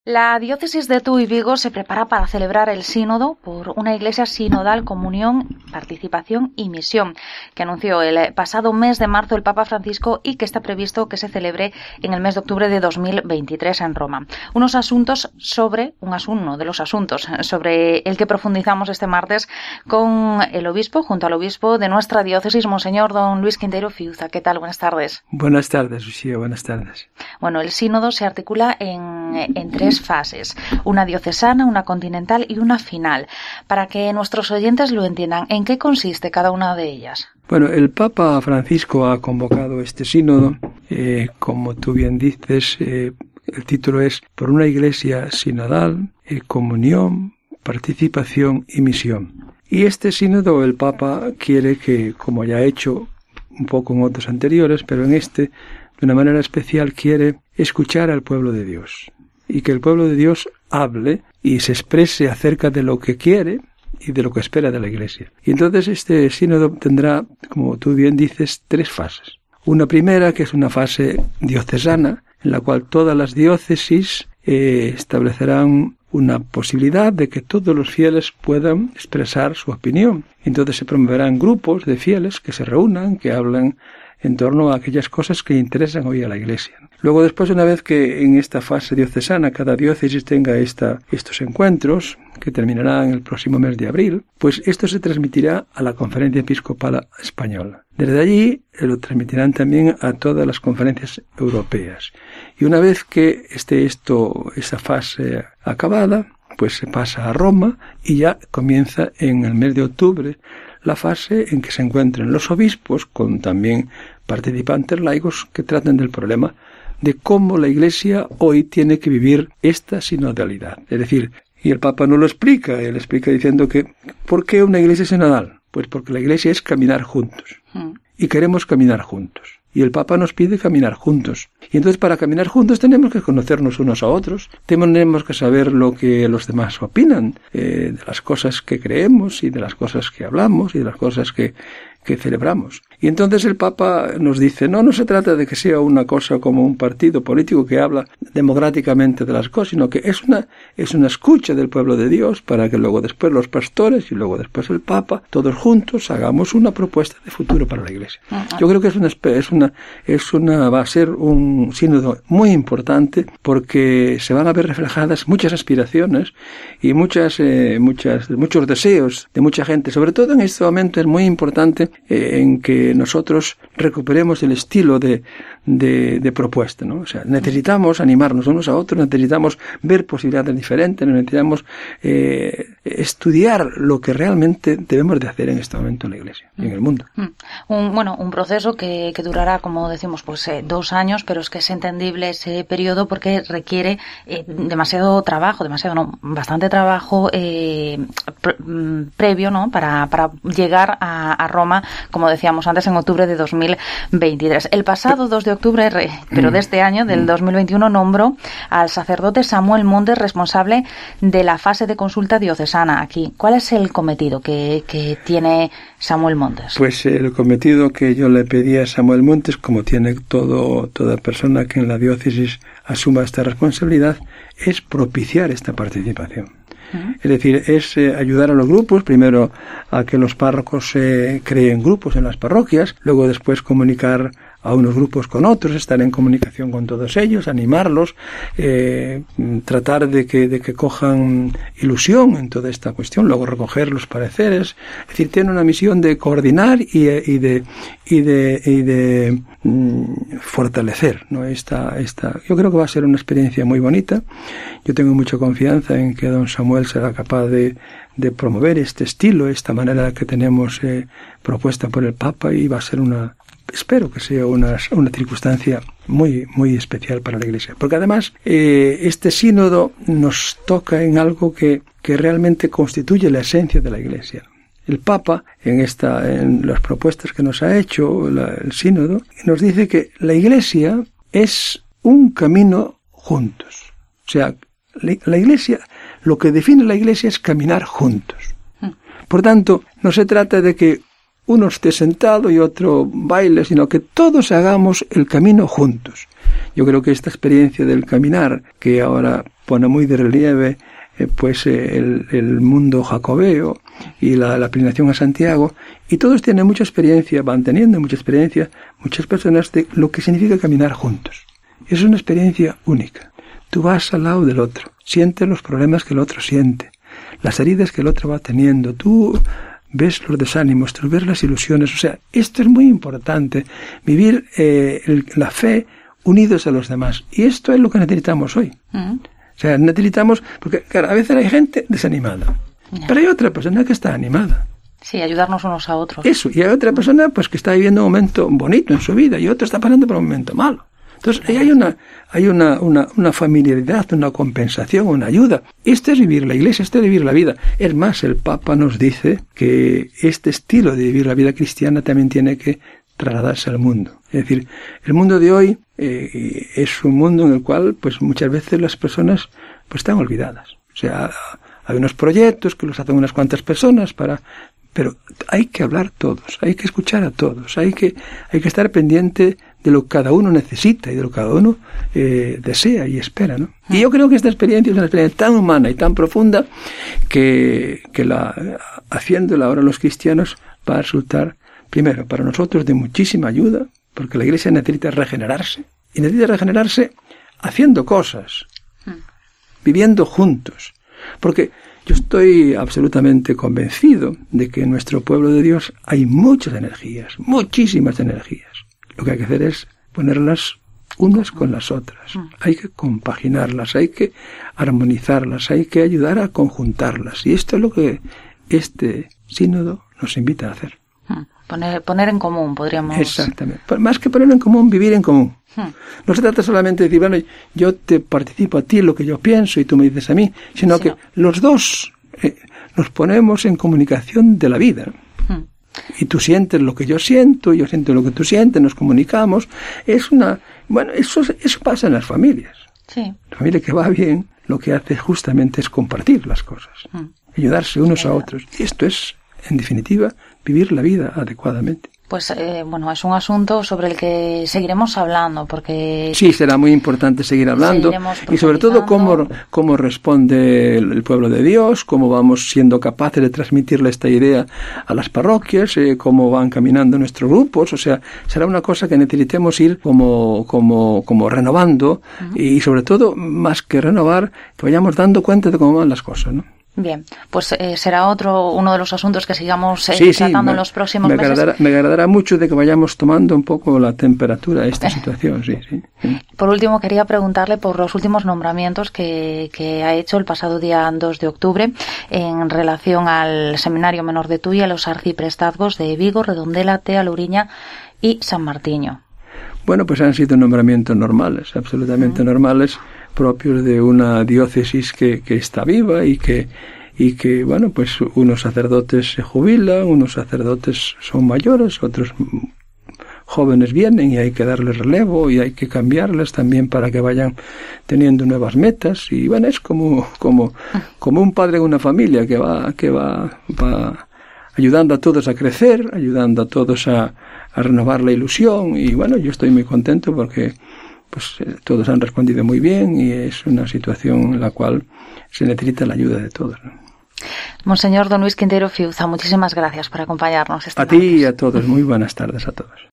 La diócesis de Tuy Vigo se prepara para celebrar el sínodo por una iglesia sinodal, comunión, participación y misión, que anunció el pasado mes de marzo el Papa Francisco y que está previsto que se celebre en el mes de octubre de 2023 en Roma. Uno de los asuntos sobre el que profundizamos este martes con el obispo, junto al obispo de nuestra diócesis, Monseñor don Luis Quintero Fiuza. ¿Qué tal? Buenas tardes. Buenas tardes, Lucía, buenas tardes. Bueno, el sínodo se articula en tres fases, una diocesana, una continental y una final. Para que nuestros oyentes lo entiendan, ¿en qué consiste cada una de ellas? Bueno, el Papa Francisco ha convocado este sínodo, como tú bien dices, el título es Por una iglesia sinodal, comunión, participación y misión. Y este sínodo el Papa quiere que, como ya ha hecho un poco en otros anteriores, pero en este, de una manera especial, quiere escuchar al pueblo de Dios. Y que el pueblo de Dios hable y se exprese acerca de lo que quiere y de lo que espera de la Iglesia. Y entonces este sínodo tendrá, como tú bien dices, tres fases. Una primera, que es una fase diocesana, en la cual todas las diócesis establecerán una posibilidad de que todos los fieles puedan expresar su opinión. Entonces se promoverán grupos de fieles que se reúnan, que hablan en torno a aquellas cosas que interesan hoy a la Iglesia. Luego, después, una vez que en esta fase diocesana cada diócesis tenga estos encuentros, que terminarán el próximo mes de abril, pues esto se transmitirá a la Conferencia Episcopal Española. Desde allí lo transmitirán también a todas las conferencias europeas. Y una vez que esté esa fase acabada, pues se pasa a Roma y ya comienza en el mes de octubre la fase en que se encuentren los obispos con también participantes laicos que traten del problema de cómo la Iglesia hoy tiene que vivir esta sinodalidad. Es decir, y el Papa no lo explica, él explica diciendo que ¿por qué una Iglesia sinodal? Pues porque la Iglesia es caminar juntos. Y queremos caminar juntos. Y el Papa nos pide caminar juntos. Y entonces para caminar juntos tenemos que conocernos unos a otros. Tenemos que saber lo que los demás opinan, de las cosas que creemos y de las cosas que hablamos y de las cosas que celebramos. Y entonces el Papa nos dice, no se trata de que sea una cosa como un partido político que habla democráticamente de las cosas, sino que es una escucha del pueblo de Dios para que luego después los pastores y luego después el Papa, todos juntos, hagamos una propuesta de futuro para la Iglesia. Yo creo que va a ser un sínodo muy importante porque se van a ver reflejadas muchas aspiraciones y muchos deseos de mucha gente. Sobre todo en este momento es muy importante en que nosotros recuperemos el estilo de propuesta, ¿no? O sea, necesitamos animarnos unos a otros, necesitamos ver posibilidades diferentes, necesitamos estudiar lo que realmente debemos de hacer en este momento en la Iglesia y en el mundo. Un proceso que durará, como decimos, 2 años, pero es que es entendible ese periodo porque requiere bastante trabajo previo, ¿no? Para llegar a Roma, como decíamos antes, en octubre de 2023. El pasado 2 de octubre, pero de este año, del 2021, nombró al sacerdote Samuel Montes responsable de la fase de consulta diocesana aquí. ¿Cuál es el cometido que tiene Samuel Montes? Pues el cometido que yo le pedí a Samuel Montes, como tiene toda persona que en la diócesis asuma esta responsabilidad, es propiciar esta participación. Es decir, es ayudar a los grupos, primero a que los párrocos creen grupos en las parroquias, luego después comunicar a unos grupos con otros, estar en comunicación con todos ellos, animarlos, tratar de que cojan ilusión en toda esta cuestión, luego recoger los pareceres. Es decir, tiene una misión de coordinar y de fortalecer, ¿no? Yo creo que va a ser una experiencia muy bonita. Yo tengo mucha confianza en que don Samuel será capaz de promover este estilo, esta manera que tenemos propuesta por el Papa, y va a ser espero que sea una circunstancia muy, muy especial para la Iglesia. Porque además, este sínodo nos toca en algo que realmente constituye la esencia de la Iglesia. El Papa, en las propuestas que nos ha hecho el sínodo, nos dice que la Iglesia es un camino juntos. O sea, la Iglesia, lo que define la Iglesia es caminar juntos. Por tanto, no se trata de que uno esté sentado y otro baile, sino que todos hagamos el camino juntos. Yo creo que esta experiencia del caminar, que ahora pone muy de relieve pues el mundo jacobeo y la peregrinación a Santiago, y todos tienen mucha experiencia, van teniendo mucha experiencia, muchas personas, de lo que significa caminar juntos. Es una experiencia única. Tú vas al lado del otro, sientes los problemas que el otro siente, las heridas que el otro va teniendo, tú ves los desánimos, tú ves las ilusiones. O sea, esto es muy importante, vivir la fe unidos a los demás, y esto es lo que necesitamos hoy. O sea, necesitamos, porque claro, a veces hay gente desanimada, pero hay otra persona que está animada. Sí, ayudarnos unos a otros. Eso, y hay otra persona pues que está viviendo un momento bonito en su vida, y otra está pasando por un momento malo. Entonces, ahí hay una familiaridad, una compensación, una ayuda. Esto es vivir la Iglesia, esto es vivir la vida. Es más, el Papa nos dice que este estilo de vivir la vida cristiana también tiene que trasladarse al mundo. Es decir, el mundo de hoy es un mundo en el cual pues muchas veces las personas pues están olvidadas. O sea, hay unos proyectos que los hacen unas cuantas personas pero hay que hablar todos, hay que escuchar a todos, hay que estar pendiente de lo que cada uno necesita y de lo que cada uno desea y espera, ¿no? Y yo creo que esta experiencia es una experiencia tan humana y tan profunda que haciéndola ahora los cristianos va a resultar, primero, para nosotros de muchísima ayuda, porque la Iglesia necesita regenerarse, y necesita regenerarse haciendo cosas, viviendo juntos, porque yo estoy absolutamente convencido de que en nuestro pueblo de Dios hay muchas energías, muchísimas energías. Lo que hay que hacer es ponerlas unas con las otras. Hay que compaginarlas, hay que armonizarlas, hay que ayudar a conjuntarlas. Y esto es lo que este sínodo nos invita a hacer. Poner en común, podríamos... Exactamente. Más que ponerlo en común, vivir en común. No se trata solamente de decir, bueno, yo te participo a ti en lo que yo pienso y tú me dices a mí, sino que los dos nos ponemos en comunicación de la vida. Y tú sientes lo que yo siento lo que tú sientes, nos comunicamos. Eso pasa en las familias. Sí. La familia que va bien, lo que hace justamente es compartir las cosas, ayudarse unos a otros. Y esto es, en definitiva, vivir la vida adecuadamente. Pues es un asunto sobre el que seguiremos hablando, porque... Sí, será muy importante seguir hablando, y sobre todo cómo responde el pueblo de Dios, cómo vamos siendo capaces de transmitirle esta idea a las parroquias, cómo van caminando nuestros grupos. O sea, será una cosa que necesitemos ir como renovando, y sobre todo, más que renovar, que vayamos dando cuenta de cómo van las cosas, ¿no? Bien, pues será uno de los asuntos que sigamos tratando en los próximos meses. Me agradará mucho de que vayamos tomando un poco la temperatura de esta situación, sí. Por último, quería preguntarle por los últimos nombramientos que ha hecho el pasado día 2 de octubre en relación al Seminario Menor de Tuy, a los arciprestazgos de Vigo, Redondela, Tea, Louriña y San Martiño. Bueno, pues han sido nombramientos normales, absolutamente normales, propios de una diócesis que está viva y que bueno, pues unos sacerdotes se jubilan, unos sacerdotes son mayores, otros jóvenes vienen y hay que darles relevo y hay que cambiarles también para que vayan teniendo nuevas metas. Y bueno, es como un padre en una familia que va ayudando a todos a crecer, ayudando a todos a renovar la ilusión. Y bueno, yo estoy muy contento porque pues todos han respondido muy bien y es una situación en la cual se necesita la ayuda de todos, ¿no? Monseñor Don Luis Quintero Fiuza, muchísimas gracias por acompañarnos esta noche. A ti y a todos, muy buenas tardes a todos.